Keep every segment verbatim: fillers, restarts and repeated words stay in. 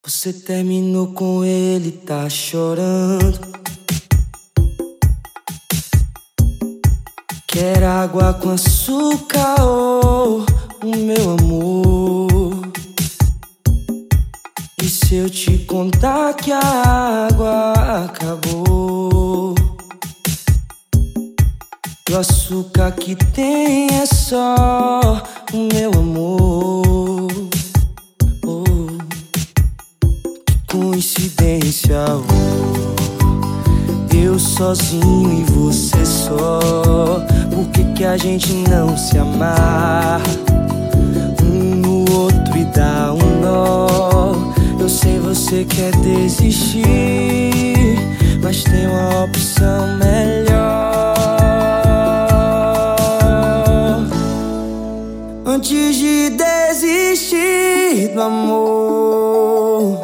Você terminou com ele, tá chorando. Quer água com açúcar, oh, o meu amor. E se eu te contar que a água acabou? O açúcar que tem é só o meu amor. Oh, que coincidência, oh. Eu sozinho e você só. Por que que a gente não se amarra um no outro e dá um nó? Eu sei você quer desistir, mas tem uma opção melhor. Antes de desistir do amor,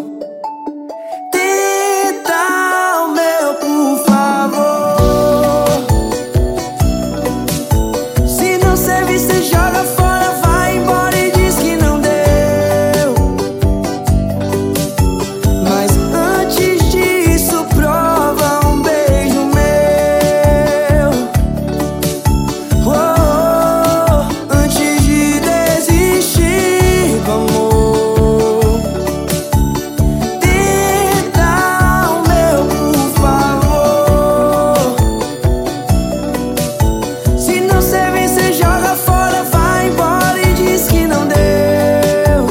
tenta o meu, por favor. Se não servir, cê joga fora, vai embora e diz que não deu. Mas antes disso, prova um beijo meu. Oh, oh, antes de desistir do amor, tenta o meu, por favor. Se não servir, cê joga fora, vai embora e diz que não deu.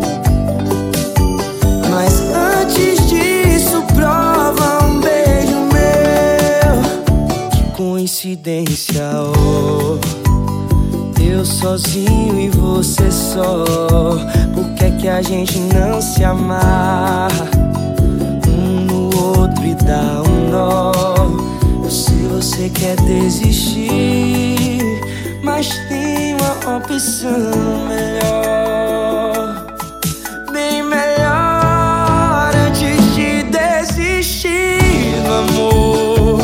Mas antes disso, prova um beijo meu. Que coincidência, oh. Eu sozinho e você só. Por que é que a gente não se amarra um no outro e dá um nó? Eu sei você quer desistir, mas tem uma opção melhor, bem melhor. Antes de desistir do amor,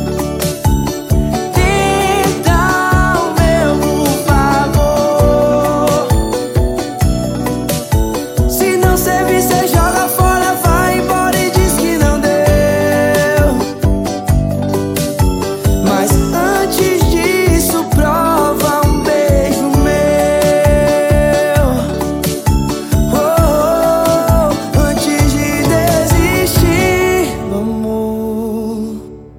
tenta o meu, por favor. Se não servir, cê joga fora, vai embora e diz que não deu. Mas antes disso, prova um beijo meu. Oh, oh, antes de desistir do amor.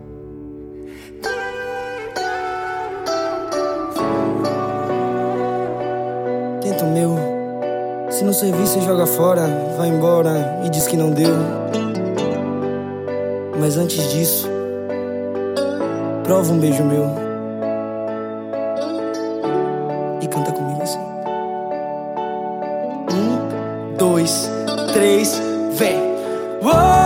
Tenta o meu. Se não servir, cê joga fora, vai embora e diz que não deu. Mas antes disso, prova um beijo meu. E canta comigo assim. Um, dois, três, vem. Uou!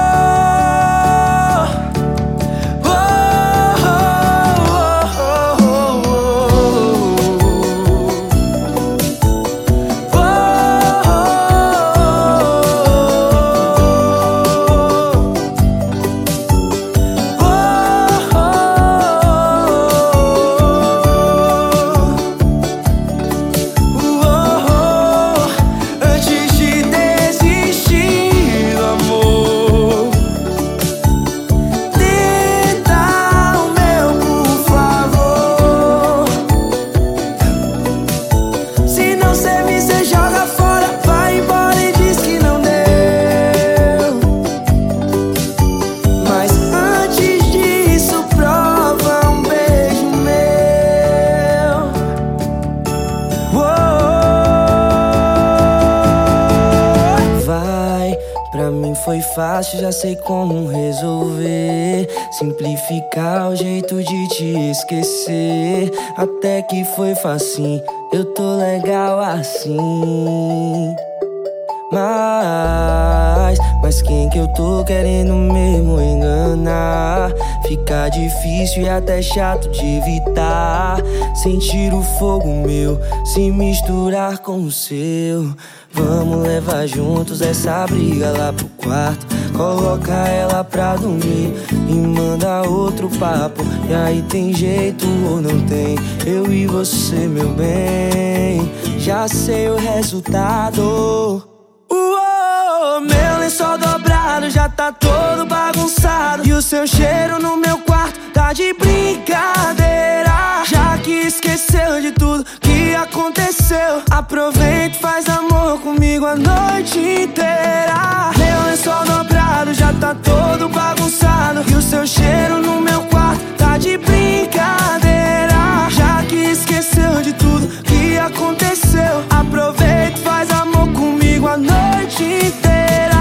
Pra mim foi fácil, já sei como resolver. Simplificar o jeito de te esquecer. Até que foi facinho, eu tô legal assim. Mas, mas quem que eu tô querendo mesmo enganar? Fica difícil e até chato de evitar. Sentir o fogo meu se misturar com o seu. Vamos levar juntos essa briga lá pro quarto. Coloca ela pra dormir e manda outro papo. E aí tem jeito ou não tem? Eu e você, meu bem, já sei o resultado. Uou, meu tá todo bagunçado. E o seu cheiro no meu quarto tá de brincadeira. Já que esqueceu de tudo que aconteceu, aproveita e faz amor comigo a noite inteira. Meu lençol dobrado já tá todo bagunçado. E o seu cheiro no meu quarto tá de brincadeira. Já que esqueceu de tudo que aconteceu, aproveita e faz amor comigo a noite inteira.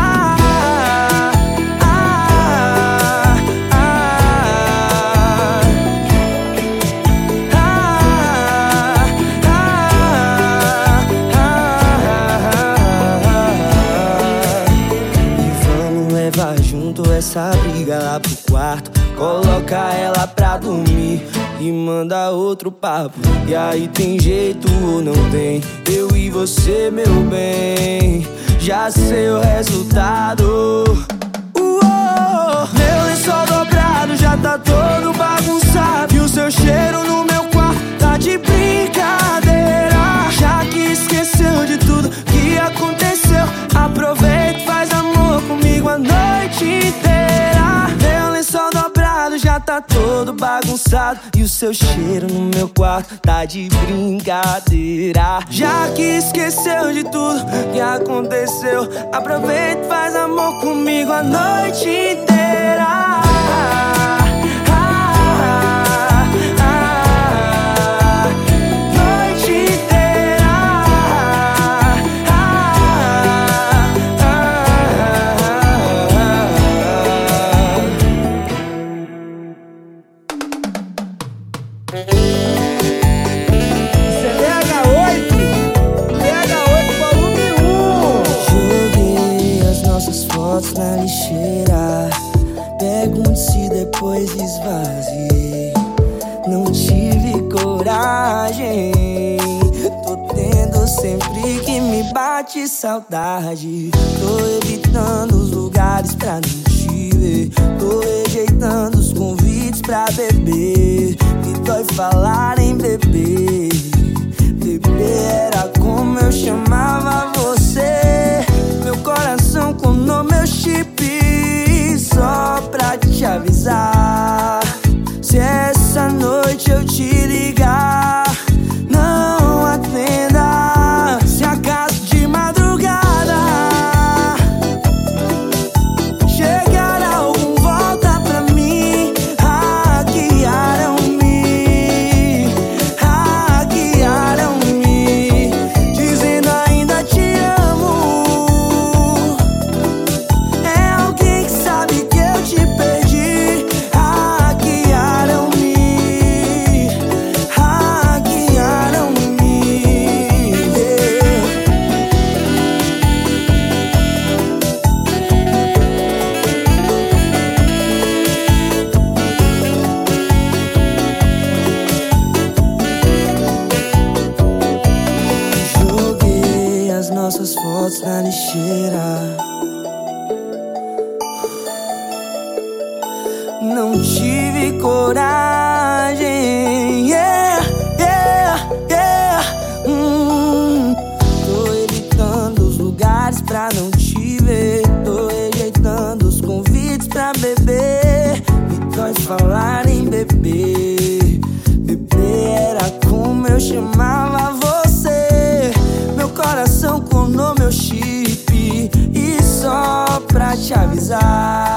Junto essa briga lá pro quarto, coloca ela pra dormir e manda outro papo. E aí tem jeito ou não tem? Eu e você, meu bem, já sei o resultado. Uou! Meu lençol dobrado já tá todo bagunçado. E o seu cheiro no meu quarto tá de brincadeira. Já que esqueceu de tudo que aconteceu, aproveita e faz amor comigo a noite inteira. Meu lençol dobrado já tá todo bagunçado. E o seu cheiro no meu quarto tá de brincadeira. Já que esqueceu de tudo que aconteceu, aproveita e faz amor comigo a noite inteira. Na lixeira, pergunte se depois esvaziei. Não tive coragem, tô tendo sempre que me bate saudade. Tô evitando os lugares pra não te ver, tô rejeitando os convites pra beber. Me dói falar em beber. Beber era como eu chamava você. Meu coração clonou meu chip só pra te avisar. Se essa noite eu te ligar, não atenda. Se acaso de madrugada chegar algum, volta pra mim. Hackearam-me, hackearam-me, dizendo ainda te amo. Nossas fotos na lixeira, não tive coragem. Yeah, yeah, yeah. Hum. Tô evitando os lugares pra não te ver, tô rejeitando os convites pra beber. Me dói falar em beber. Beber era como eu chamava você. Meu coração clonou meu chip e só pra te avisar.